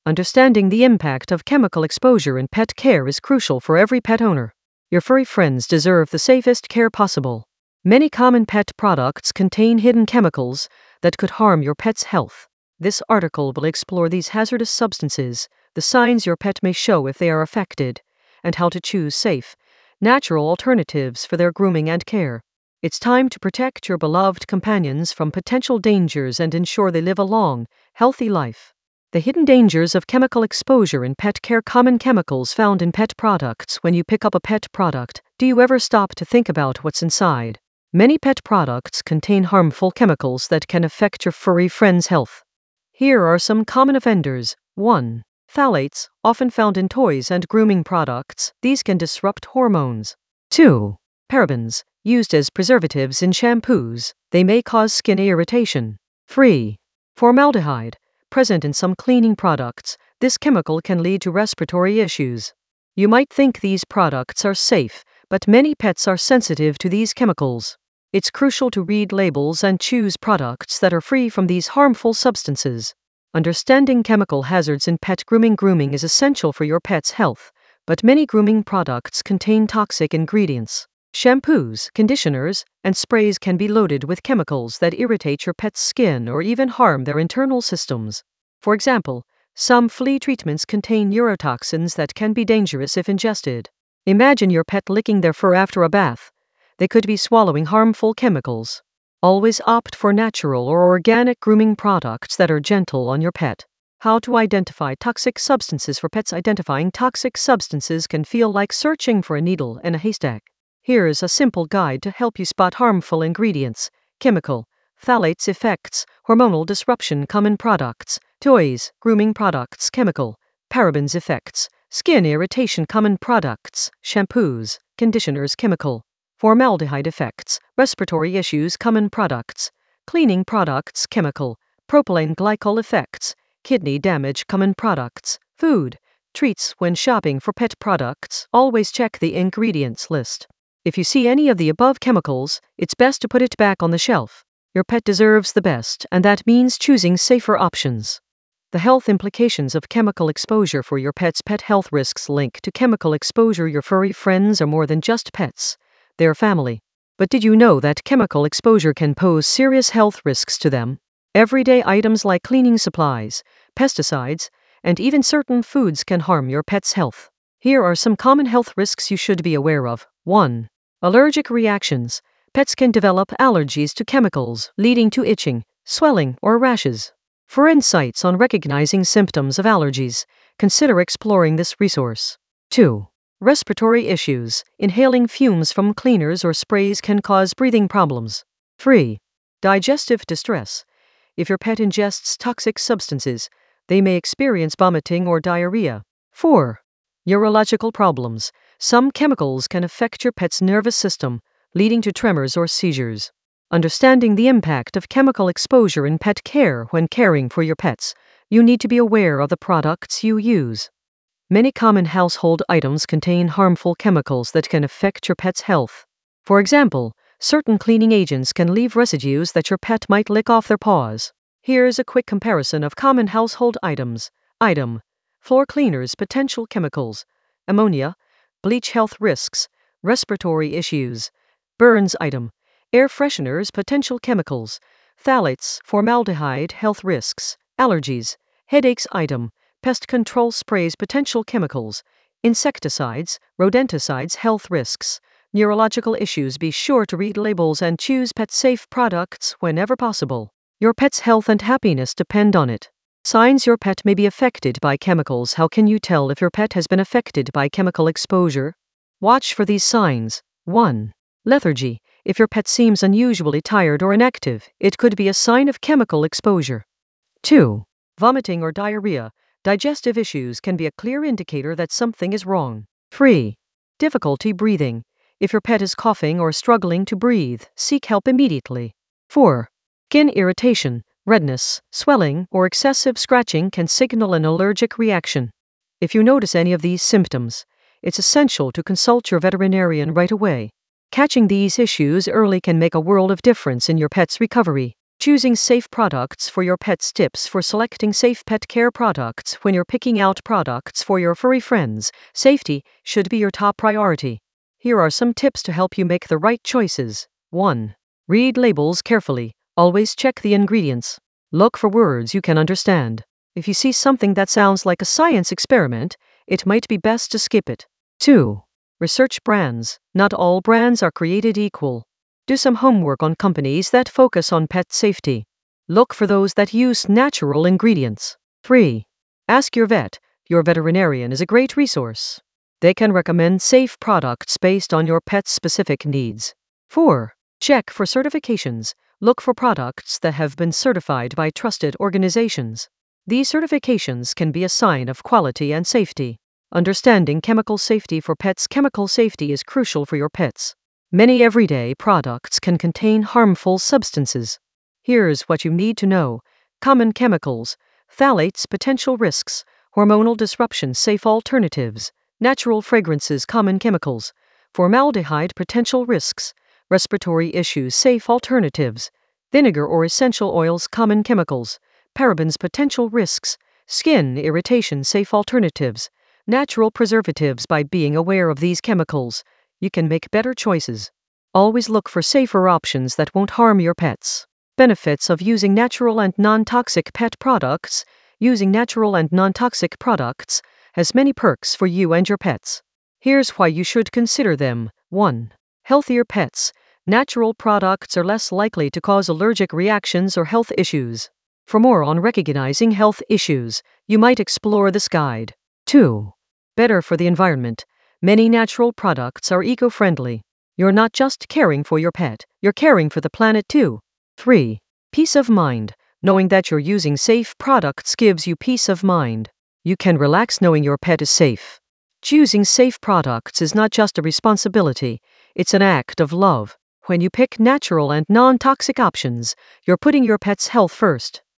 Understanding the impact of chemical exposure in pet care is crucial for every pet owner. Your furry friends deserve the safest care possible. Many common pet products contain hidden chemicals that could harm your pet's health. This article will explore these hazardous substances, the signs your pet may show if they are affected, and how to choose safe, natural alternatives for their grooming and care. It's time to protect your beloved companions from potential dangers and ensure they live a long, healthy life. The hidden dangers of chemical exposure in pet care. Common chemicals found in pet products. When you pick up a pet product, do you ever stop to think about what's inside? Many pet products contain harmful chemicals that can affect your furry friend's health. Here are some common offenders. 1. Phthalates, often found in toys and grooming products. These can disrupt hormones. 2. Parabens, used as preservatives in shampoos. They may cause skin irritation. 3. Formaldehyde, present in some cleaning products. This chemical can lead to respiratory issues. You might think these products are safe, but many pets are sensitive to these chemicals. It's crucial to read labels and choose products that are free from these harmful substances. Understanding chemical hazards in pet grooming. Grooming is essential for your pet's health, but many grooming products contain toxic ingredients. Shampoos, conditioners, and sprays can be loaded with chemicals that irritate your pet's skin or even harm their internal systems. For example, some flea treatments contain neurotoxins that can be dangerous if ingested. Imagine your pet licking their fur after a bath. They could be swallowing harmful chemicals. Always opt for natural or organic grooming products that are gentle on your pet. How to identify toxic substances for pets. Identifying toxic substances can feel like searching for a needle in a haystack. Here's a simple guide to help you spot harmful ingredients. Chemical, phthalates effects, hormonal disruption. Common products, toys, grooming products. Chemical, parabens effects, skin irritation. Common products, shampoos, conditioners. Chemical, formaldehyde effects, respiratory issues. Common products, cleaning products. Chemical, propylene glycol effects, kidney damage. Common products, food, treats. When shopping for pet products, always check the ingredients list. If you see any of the above chemicals, it's best to put it back on the shelf. Your pet deserves the best, and that means choosing safer options. The health implications of chemical exposure for your pet's pet health risks. Link to chemical exposure. Your furry friends are more than just pets. They're family. But did you know that chemical exposure can pose serious health risks to them? Everyday items like cleaning supplies, pesticides, and even certain foods can harm your pet's health. Here are some common health risks you should be aware of. 1. Allergic reactions. Pets can develop allergies to chemicals, leading to itching, swelling, or rashes. For insights on recognizing symptoms of allergies, consider exploring this resource. 2. Respiratory issues. Inhaling fumes from cleaners or sprays can cause breathing problems. 3. Digestive distress. If your pet ingests toxic substances, they may experience vomiting or diarrhea. 4. Neurological problems. Some chemicals can affect your pet's nervous system, leading to tremors or seizures. Understanding the impact of chemical exposure in pet care. When caring for your pets, you need to be aware of the products you use. Many common household items contain harmful chemicals that can affect your pet's health. For example, certain cleaning agents can leave residues that your pet might lick off their paws. Here's a quick comparison of common household items. Item: floor cleaners. Potential chemicals: ammonia, bleach. Health risks: respiratory issues. Burns. Item: air fresheners. Potential chemicals: phthalates, formaldehyde. Health risks: allergies, headaches. Item: pest control sprays. Potential chemicals: insecticides, rodenticides. Health risks: neurological issues. Be sure to read labels and choose pet-safe products whenever possible. Your pet's health and happiness depend on it. Signs your pet may be affected by chemicals. How can you tell if your pet has been affected by chemical exposure? Watch for these signs. 1. Lethargy. If your pet seems unusually tired or inactive, it could be a sign of chemical exposure. 2. Vomiting or diarrhea. Digestive issues can be a clear indicator that something is wrong. 3. Difficulty breathing. If your pet is coughing or struggling to breathe, seek help immediately. 4. Skin irritation. Redness, swelling, or excessive scratching can signal an allergic reaction. If you notice any of these symptoms, it's essential to consult your veterinarian right away. Catching these issues early can make a world of difference in your pet's recovery. Choosing safe products for your pets. Tips for selecting safe pet care products. When you're picking out products for your furry friends, safety should be your top priority. Here are some tips to help you make the right choices. 1. Read labels carefully. Always check the ingredients. Look for words you can understand. If you see something that sounds like a science experiment, it might be best to skip it. 2. Research brands. Not all brands are created equal. Do some homework on companies that focus on pet safety. Look for those that use natural ingredients. 3. Ask your vet. Your veterinarian is a great resource. They can recommend safe products based on your pet's specific needs. 4. Check for certifications. Look for products that have been certified by trusted organizations. These certifications can be a sign of quality and safety. Understanding chemical safety for pets. Chemical safety is crucial for your pets. Many everyday products can contain harmful substances. Here's what you need to know. Common chemicals. Phthalates. Potential risks. Hormonal disruptions. Safe alternatives. Natural fragrances. Common chemicals. Formaldehyde. Potential risks. Respiratory issues. Safe alternatives. Vinegar or essential oils. Common chemicals. Parabens. Potential risks. Skin irritation. Safe alternatives. Natural preservatives. By being aware of these chemicals, you can make better choices. Always look for safer options that won't harm your pets. Benefits of using natural and non-toxic pet products. Using natural and non-toxic products has many perks for you and your pets. Here's why you should consider them. 1. Healthier pets. Natural products are less likely to cause allergic reactions or health issues. For more on recognizing health issues, you might explore this guide. 2. Better for the environment. Many natural products are eco-friendly. You're not just caring for your pet, you're caring for the planet too. 3. Peace of mind. Knowing that you're using safe products gives you peace of mind. You can relax knowing your pet is safe. Choosing safe products is not just a responsibility, it's an act of love. When you pick natural and non-toxic options, you're putting your pet's health first.